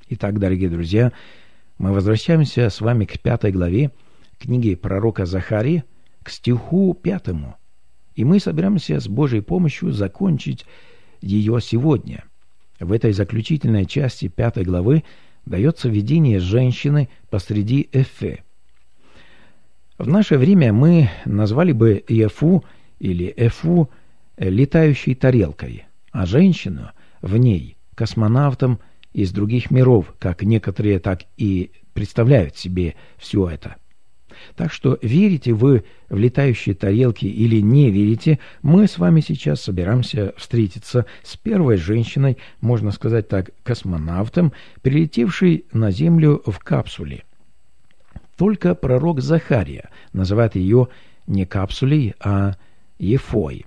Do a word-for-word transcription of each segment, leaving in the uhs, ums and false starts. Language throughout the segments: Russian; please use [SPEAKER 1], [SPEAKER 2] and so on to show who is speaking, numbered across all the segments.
[SPEAKER 1] Итак, дорогие друзья, мы возвращаемся с вами к пятой главе книги пророка Захарии, к стиху пятому. И мы собираемся с Божьей помощью закончить ее сегодня. В этой заключительной части пятой главы дается видение женщины посреди Эфе. В наше время мы назвали бы Ефу или Эфу летающей тарелкой, а женщину в ней космонавтом из других миров, как некоторые так и представляют себе все это. Так что верите вы в летающие тарелки или не верите, мы с вами сейчас собираемся встретиться с первой женщиной, можно сказать так, космонавтом, прилетевшей на Землю в капсуле. Только пророк Захария называет ее не капсулей, а Ефой.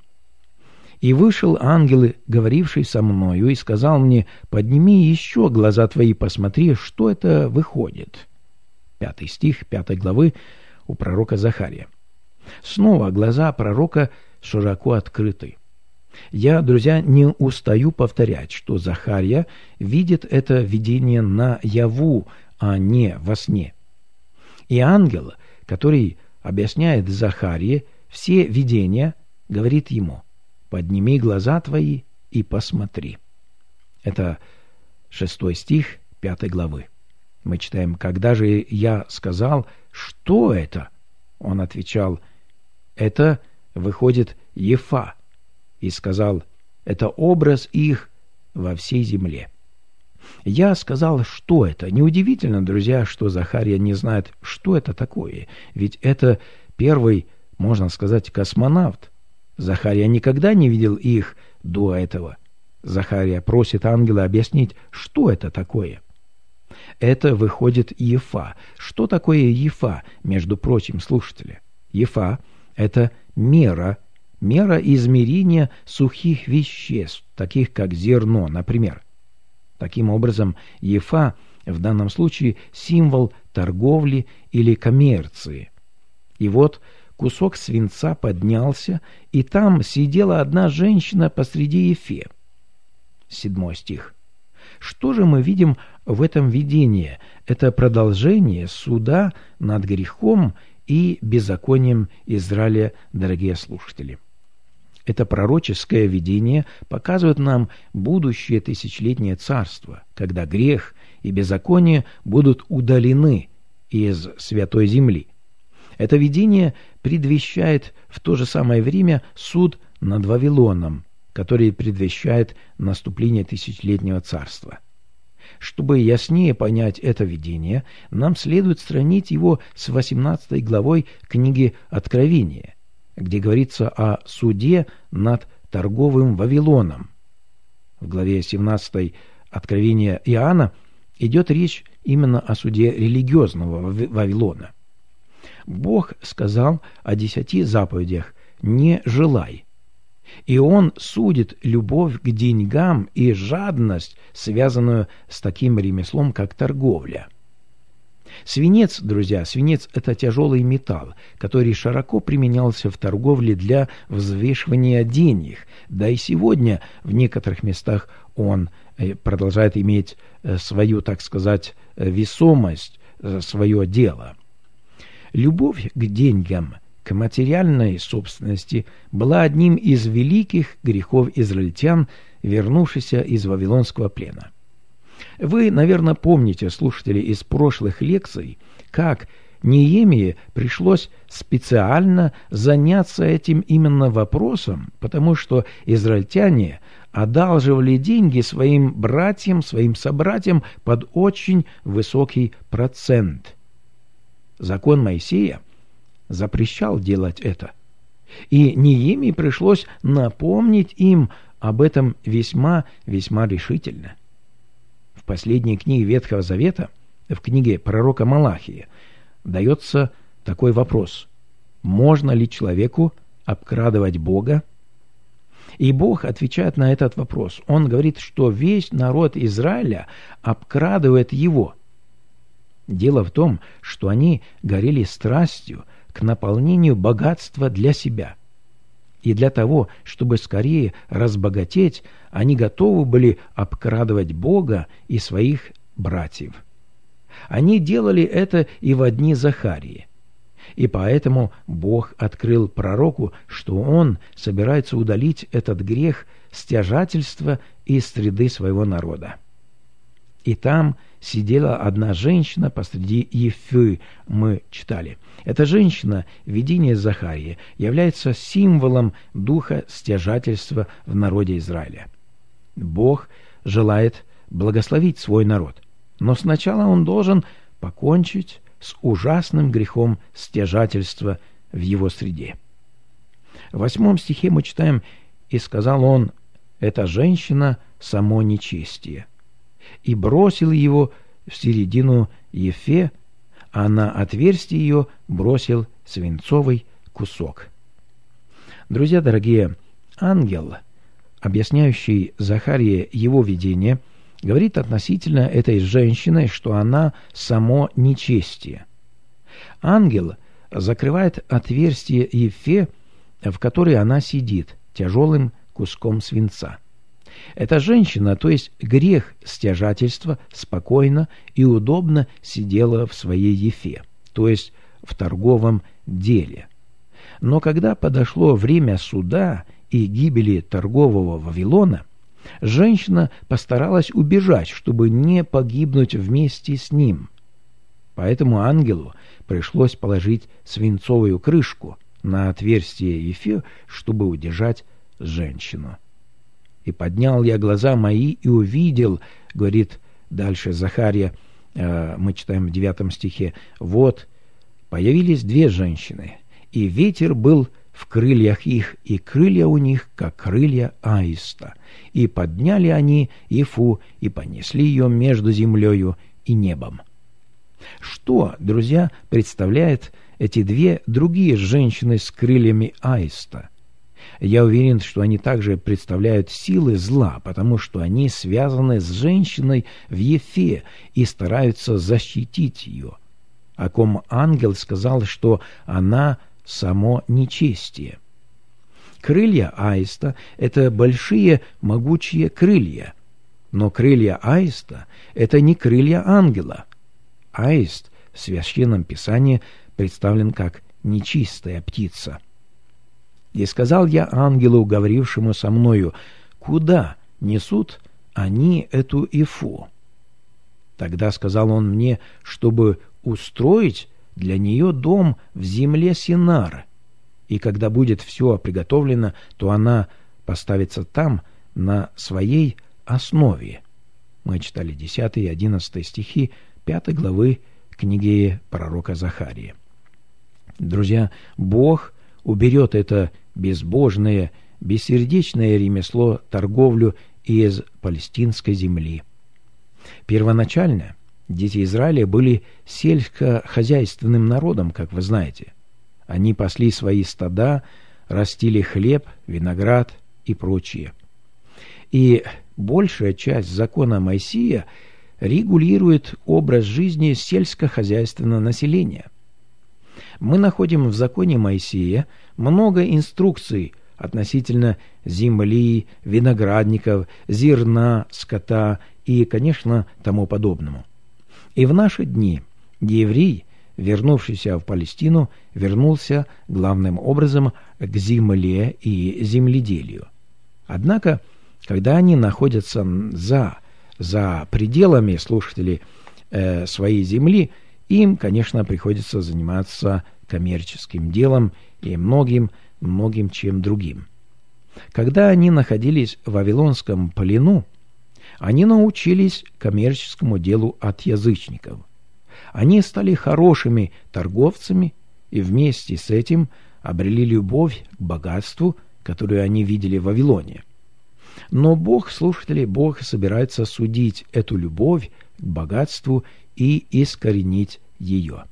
[SPEAKER 1] «И вышел ангел, говоривший со мною, и сказал мне: подними еще глаза твои, посмотри, что это выходит». Пятый стих пятой главы у пророка Захария. Снова глаза пророка широко открыты. Я, друзья, не устаю повторять, что Захария видит это видение наяву, а не во сне. И ангел, который объясняет Захарии все видения, говорит ему: подними глаза твои и посмотри. Это шестой стих пятой главы. Мы читаем: «Когда же я сказал, что это?» Он отвечал: «Это выходит Ефа». И сказал: «Это образ их во всей земле». Я сказал, что это. Неудивительно, друзья, что Захария не знает, что это такое. Ведь это первый, можно сказать, космонавт. Захария никогда не видел их до этого. Захария просит ангела объяснить, что это такое. Это выходит Ефа. Что такое Ефа, между прочим, слушатели? Ефа – это мера, мера измерения сухих веществ, таких как зерно, например. Таким образом, Ефа в данном случае символ торговли или коммерции. И вот кусок свинца поднялся, и там сидела одна женщина посреди Ефе. Седьмой стих. Что же мы видим в этом видении? Это продолжение суда над грехом и беззаконием Израиля, дорогие слушатели. Это пророческое видение показывает нам будущее тысячелетнее царство, когда грех и беззаконие будут удалены из святой земли. Это видение предвещает в то же самое время суд над Вавилоном, который предвещает наступление тысячелетнего царства. Чтобы яснее понять это видение, нам следует сравнить его с восемнадцатой главой книги Откровения, где говорится о суде над торговым Вавилоном. В главе семнадцатой Откровения Иоанна идет речь именно о суде религиозного Вавилона. Бог сказал о десяти заповедях: «Не желай». И Он судит любовь к деньгам и жадность, связанную с таким ремеслом, как торговля. Свинец, друзья, свинец – это тяжелый металл, который широко применялся в торговле для взвешивания денег. Да и сегодня в некоторых местах он продолжает иметь свою, так сказать, весомость, свое дело. Любовь к деньгам, к материальной собственности была одним из великих грехов израильтян, вернувшихся из вавилонского плена. Вы, наверное, помните, слушатели, из прошлых лекций, как Неемии пришлось специально заняться этим именно вопросом, потому что израильтяне одалживали деньги своим братьям, своим собратьям под очень высокий процент. Закон Моисея запрещал делать это. И Неемии пришлось напомнить им об этом весьма-весьма решительно. В последней книге Ветхого Завета, в книге пророка Малахии, дается такой вопрос: можно ли человеку обкрадывать Бога? И Бог отвечает на этот вопрос. Он говорит, что весь народ Израиля обкрадывает его. Дело в том, что они горели страстью к наполнению богатства для себя. И для того, чтобы скорее разбогатеть, они готовы были обкрадывать Бога и своих братьев. Они делали это и в дни Захарии. И поэтому Бог открыл пророку, что он собирается удалить этот грех стяжательства из среды своего народа. И там сидела одна женщина посреди Ефы, мы читали. Эта женщина, видение Захарии, является символом духа стяжательства в народе Израиля. Бог желает благословить свой народ, но сначала он должен покончить с ужасным грехом стяжательства в его среде. В восьмом стихе мы читаем: «И сказал он, эта женщина само нечестие, и бросил его в середину Ефе, а на отверстие ее бросил свинцовый кусок». Друзья дорогие, ангел, объясняющий Захарии его видение, говорит относительно этой женщины, что она само нечестие. Ангел закрывает отверстие Ефе, в которой она сидит, тяжелым куском свинца. Эта женщина, то есть грех стяжательства, спокойно и удобно сидела в своей Ефе, то есть в торговом деле. Но когда подошло время суда и гибели торгового Вавилона, женщина постаралась убежать, чтобы не погибнуть вместе с ним. Поэтому ангелу пришлось положить свинцовую крышку на отверстие Ефе, чтобы удержать женщину. «И поднял я глаза мои и увидел», — говорит дальше Захария, э, мы читаем в девятом стихе, «вот появились две женщины, и ветер был в крыльях их, и крылья у них, как крылья аиста. И подняли они Ефу, и понесли ее между землею и небом». Что, друзья, представляет эти две другие женщины с крыльями аиста? Я уверен, что они также представляют силы зла, потому что они связаны с женщиной в Ефе и стараются защитить ее, о ком ангел сказал, что она само нечестие. Крылья аиста – это большие могучие крылья, но крылья аиста – это не крылья ангела. Аист в Священном Писании представлен как нечистая птица. «И сказал я ангелу, говорившему со мною, куда несут они эту Ефу? Тогда сказал он мне, чтобы устроить для нее дом в земле Синар, и когда будет все приготовлено, то она поставится там на своей основе». Мы читали десятый и одиннадцатый стихи пятой главы книги пророка Захарии. Друзья, Бог уберет это безбожное, бессердечное ремесло, торговлю из палестинской земли. Первоначально дети Израиля были сельскохозяйственным народом, как вы знаете. Они пасли свои стада, растили хлеб, виноград и прочее. И большая часть закона Моисея регулирует образ жизни сельскохозяйственного населения. Мы находим в законе Моисея много инструкций относительно земли, виноградников, зерна, скота и, конечно, тому подобному. И в наши дни еврей, вернувшийся в Палестину, вернулся главным образом к земле и земледелию. Однако, когда они находятся за, за пределами, слушатели, э, своей земли, им, конечно, приходится заниматься коммерческим делом и многим-многим чем другим. Когда они находились в Вавилонском плену, они научились коммерческому делу от язычников. Они стали хорошими торговцами и вместе с этим обрели любовь к богатству, которую они видели в Вавилоне. Но Бог, слушатели, Бог собирается судить эту любовь к богатству и искоренить ее.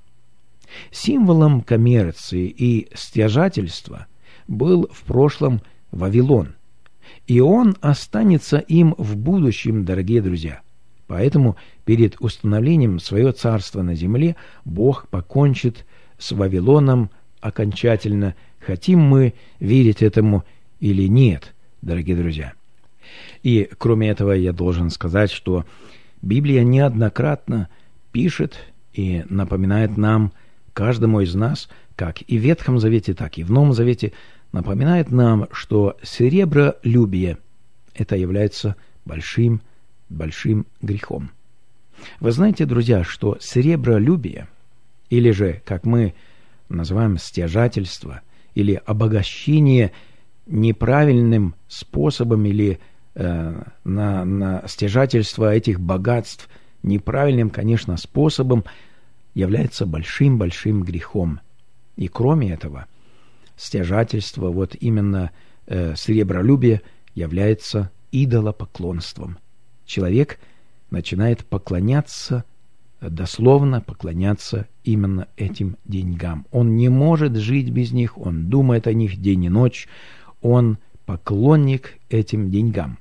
[SPEAKER 1] Символом коммерции и стяжательства был в прошлом Вавилон, и он останется им в будущем, дорогие друзья. Поэтому перед установлением своего царства на земле Бог покончит с Вавилоном окончательно, хотим мы верить этому или нет, дорогие друзья. И кроме этого я должен сказать, что Библия неоднократно пишет и напоминает нам, каждому из нас, как и в Ветхом Завете, так и в Новом Завете, напоминает нам, что серебролюбие – это является большим, большим грехом. Вы знаете, друзья, что серебролюбие, или же, как мы называем, стяжательство, или обогащение неправильным способом, или э, на, на стяжательство этих богатств неправильным, конечно, способом, является большим-большим грехом. И кроме этого, стяжательство, вот именно э, серебролюбие, является идолопоклонством. Человек начинает поклоняться, дословно поклоняться именно этим деньгам. Он не может жить без них, он думает о них день и ночь, он поклонник этим деньгам.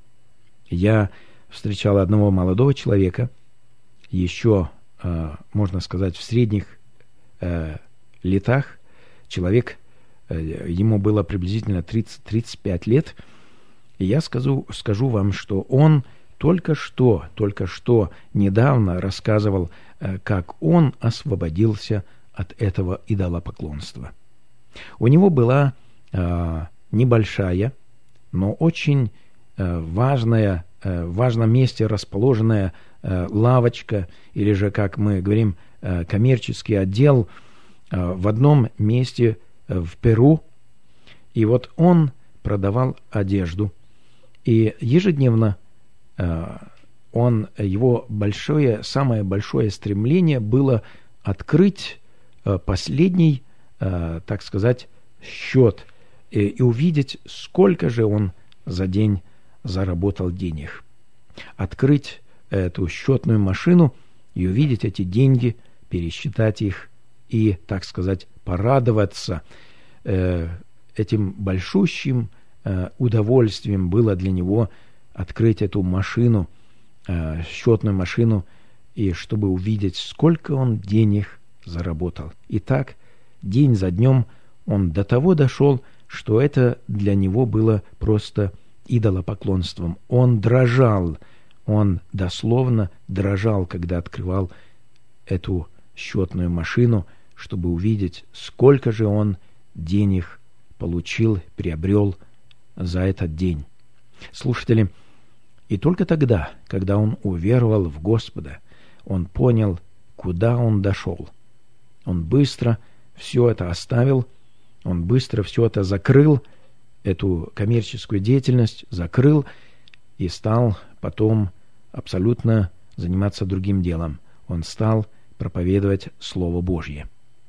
[SPEAKER 1] Я встречал одного молодого человека, еще, э, можно сказать, в средних э, летах. Человек, э, ему было приблизительно тридцать-тридцать пять лет, и я скажу, скажу вам, что он только что, только что недавно рассказывал, э, как он освободился от этого идолопоклонства. У него была э, небольшая, но очень э, важная, э, в важном месте расположенная э, лавочка, или же, как мы говорим, э, коммерческий отдел э, в одном месте э, в Перу. И вот он продавал одежду, и ежедневно э, он, его большое, самое большое стремление было открыть э, последний, э, так сказать, счет и, и увидеть, сколько же он за день заработал денег. Открыть эту счетную машину и увидеть эти деньги, пересчитать их и, так сказать, порадоваться. Э, этим большущим э, удовольствием было для него открыть эту машину, э, счетную машину, и чтобы увидеть, сколько он денег заработал. И так, день за днем он до того дошел, что это для него было просто идолопоклонством. Он дрожал, он дословно дрожал, когда открывал эту счетную машину, чтобы увидеть, сколько же он денег получил, приобрел за этот день. Слушатели, и только тогда, когда он уверовал в Господа, он понял, куда он дошел. Он быстро все это оставил, он быстро все это закрыл, эту коммерческую деятельность закрыл и стал потом абсолютно заниматься другим делом. Он стал проповедовать Слово Божье.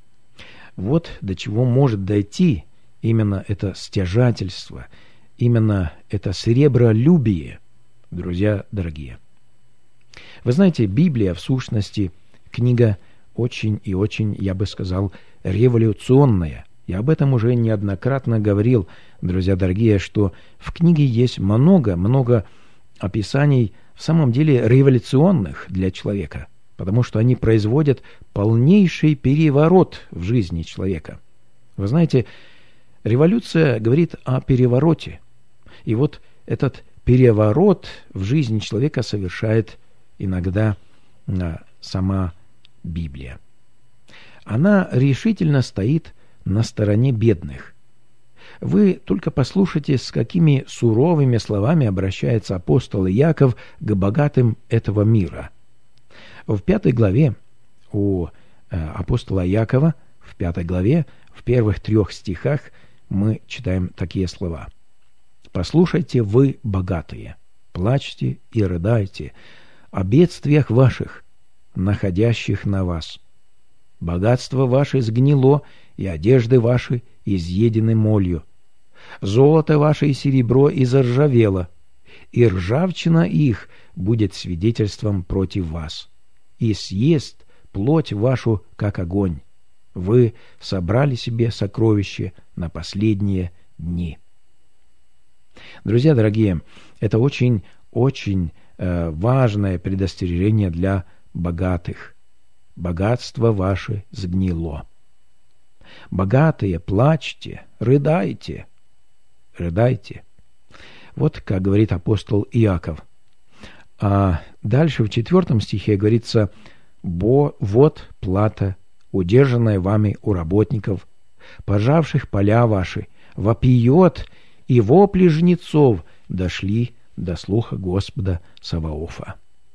[SPEAKER 1] Вот до чего может дойти именно это стяжательство, именно это серебролюбие, друзья дорогие. Вы знаете, Библия, в сущности, книга очень и очень, я бы сказал, революционная. Я об этом уже неоднократно говорил, друзья дорогие, что в книге есть много-много описаний в самом деле революционных для человека, потому что они производят полнейший переворот в жизни человека. Вы знаете, революция говорит о перевороте. И вот этот переворот в жизни человека совершает иногда сама Библия. Она решительно стоит на стороне бедных. Вы только послушайте, с какими суровыми словами обращается апостол Иаков к богатым этого мира. В пятой главе у апостола Иакова, в пятой главе, в первых трех стихах мы читаем такие слова. «Послушайте вы, богатые, плачьте и рыдайте о бедствиях ваших, находящих на вас. Богатство ваше сгнило, и одежды ваши изъедены молью. Золото ваше и серебро изржавело, и ржавчина их будет свидетельством против вас. И съест плоть вашу, как огонь. Вы собрали себе сокровище на последние дни». Друзья дорогие, это очень-очень э, важное предостережение для богатых. Богатство ваше сгнило. Богатые, плачьте,— рыдайте. Вот как говорит апостол Иаков. А дальше в четвертом стихе говорится: «Бо вот плата, удержанная вами у работников, пожавших поля ваши, вопиет, и вопли жнецов дошли до слуха Господа Саваофа».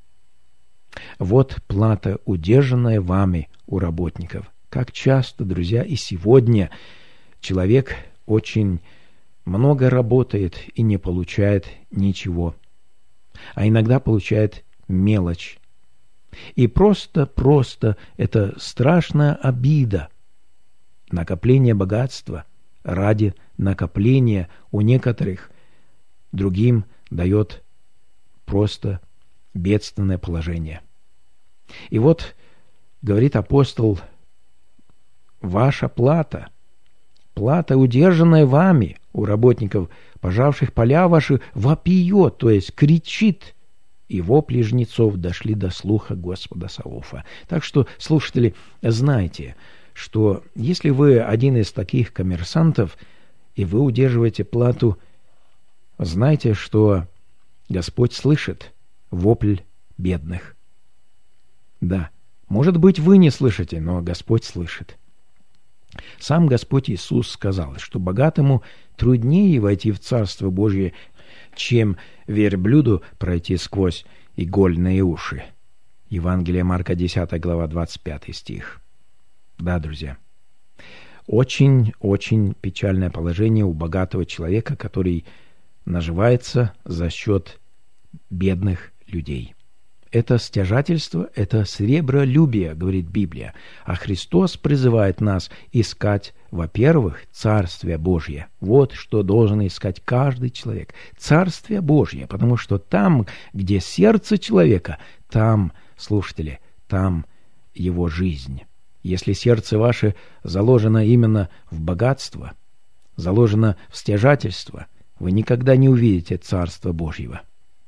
[SPEAKER 1] Вот плата, удержанная вами у работников. Как часто, друзья, и сегодня человек очень много работает и не получает ничего, а иногда получает мелочь. И просто-просто это страшная обида. Накопление богатства ради накопления у некоторых другим дает просто бедственное положение. И вот, говорит апостол, ваша плата, плата, удержанная вами у работников, пожавших поля ваши, вопиет, то есть кричит, и вопли жнецов дошли до слуха Господа Саваофа. Так что, слушатели, знайте, что если вы один из таких коммерсантов, и вы удерживаете плату, знайте, что Господь слышит вопль бедных. Да, может быть, вы не слышите, но Господь слышит. Сам Господь Иисус сказал, что богатому труднее войти в Царство Божье, чем верблюду пройти сквозь игольные уши. Евангелие Марка, десятая глава, двадцать пятый стих. Да, друзья, очень-очень печальное положение у богатого человека, который наживается за счет бедных людей. Это стяжательство, это сребролюбие, говорит Библия. А Христос призывает нас искать, во-первых, Царствие Божье. Вот что должен искать каждый человек. Царствие Божье, потому что там, где сердце человека, там, слушатели, там его жизнь. Если сердце ваше заложено именно в богатство, заложено в стяжательство, вы никогда не увидите Царства Божьего.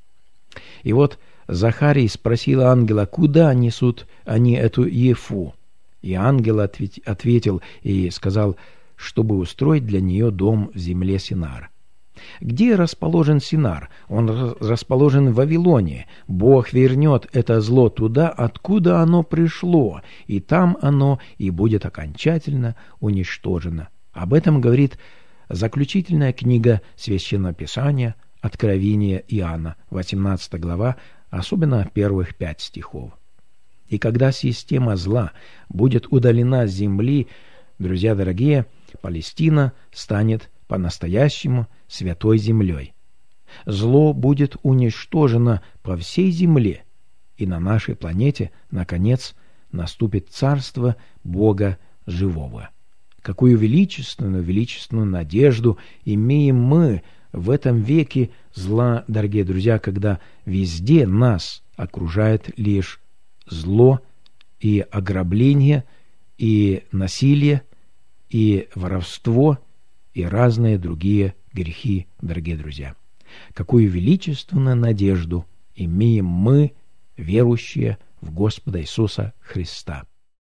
[SPEAKER 1] И вот Захарий спросил ангела, куда несут они эту Ефу? И ангел ответ, ответил и сказал, чтобы устроить для нее дом в земле Синар. Где расположен Синар? Он расположен в Вавилоне. Бог вернет это зло туда, откуда оно пришло, и там оно и будет окончательно уничтожено. Об этом говорит заключительная книга Священного Писания Откровение Иоанна, восемнадцатая глава, особенно первых пять стихов. И когда система зла будет удалена с земли, друзья дорогие, Палестина станет по-настоящему святой землей. Зло будет уничтожено по всей земле, и на нашей планете, наконец, наступит царство Бога живого. Какую величественную, величественную надежду имеем мы в этом веке зла, дорогие друзья, когда везде нас окружает лишь зло и ограбление, и насилие, и воровство, и разные другие грехи, дорогие друзья. Какую величественную надежду имеем мы, верующие в Господа Иисуса Христа.